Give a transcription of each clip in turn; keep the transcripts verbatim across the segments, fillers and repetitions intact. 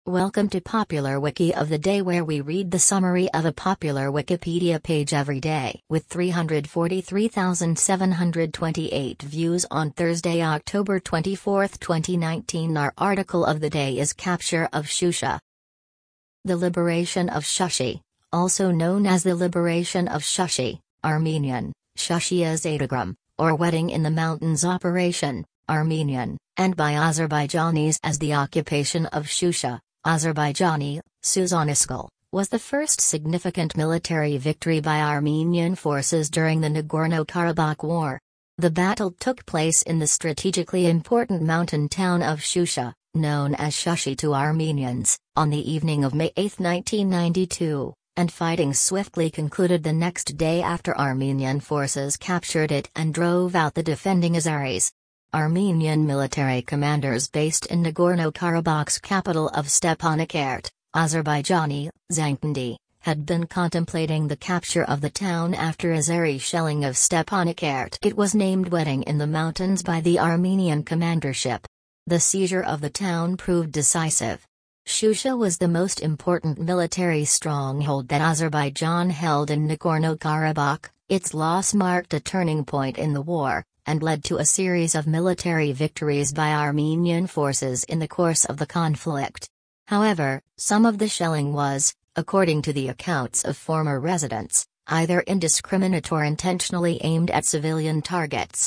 Welcome to Popular Wiki of the Day, where we read the summary of a popular Wikipedia page every day. With three hundred forty-three thousand seven hundred twenty-eight views on Thursday, October twenty-fourth, twenty nineteen, our article of the day is Capture of Shusha. The liberation of Shushi, also known as the liberation of Shushi, Armenian, Shushia Zadagram, or Wedding in the Mountains Operation, Armenian, and by Azerbaijanis as the occupation of Shusha, Azerbaijani, Suzaniskal, was the first significant military victory by Armenian forces during the Nagorno-Karabakh War. The battle took place in the strategically important mountain town of Shusha, known as Shushi to Armenians, on the evening of May eighth, nineteen ninety-two, and fighting swiftly concluded the next day after Armenian forces captured it and drove out the defending Azeris. Armenian military commanders based in Nagorno-Karabakh's capital of Stepanakert, Azerbaijani, Zankendi, had been contemplating the capture of the town after Azeri shelling of Stepanakert. It was named Wedding in the Mountains by the Armenian commandership. The seizure of the town proved decisive. Shusha was the most important military stronghold that Azerbaijan held in Nagorno-Karabakh. Its loss marked a turning point in the war, and led to a series of military victories by Armenian forces in the course of the conflict. However, some of the shelling was, according to the accounts of former residents, either indiscriminate or intentionally aimed at civilian targets.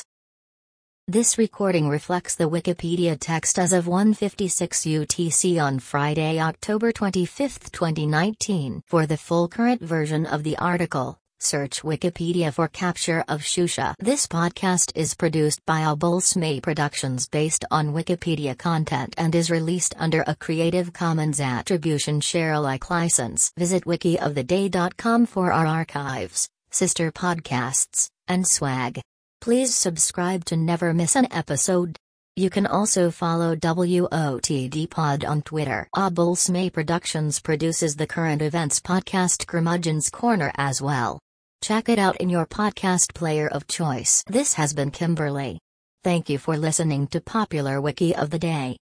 This recording reflects the Wikipedia text as of one fifty-six U T C on Friday, October twenty-fifth, twenty nineteen. For the full current version of the article, search Wikipedia for Capture of Shusha. This podcast is produced by Abolsmay Productions based on Wikipedia content and is released under a Creative Commons Attribution Share Alike license. Visit wiki of the day dot com for our archives, sister podcasts, and swag. Please subscribe to never miss an episode. You can also follow W O T D Pod on Twitter. Abolsmay Productions produces the current events podcast Curmudgeon's Corner as well. Check it out in your podcast player of choice. This has been Kimberly. Thank you for listening to Popular Wiki of the Day.